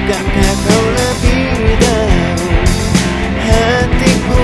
Bukankah kau lebih tahu hatiku?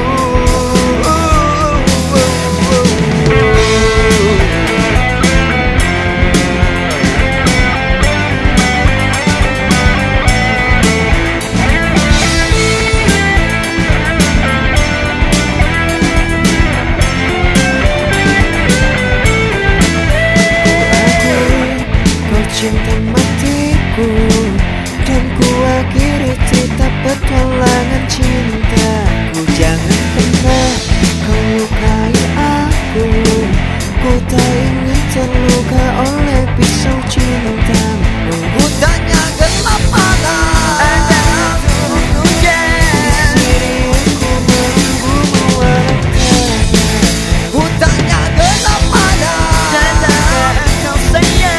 Cinta matiku, dan ku akhiri cerita petualangan cintaku. Jangan pernah kau lukai aku, ku tak ingin terluka oleh pisau cintamu. Hutannya gelap malam, ada turun hujan, di sini aku menunggumu walau hutannya gelap malam, tanda engkau sayang.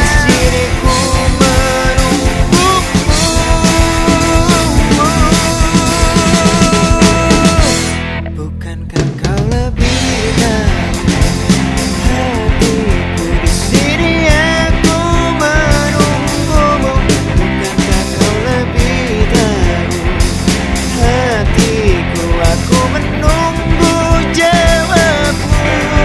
Bukankah kau lebih tahu hatiku? Di sini aku menunggumu. Bukankah kau lebih tahu hatiku? Aku menunggu jawabmu.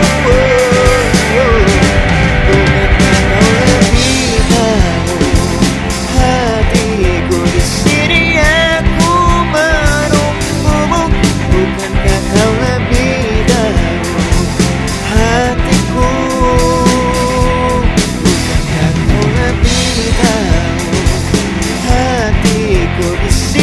Bukankah kau lebih tahu hatiku? Di sini aku menunggumu. Bukankah kau lebih tahu hatiku? Bukankah kau lebih tahu hatiku? Di sini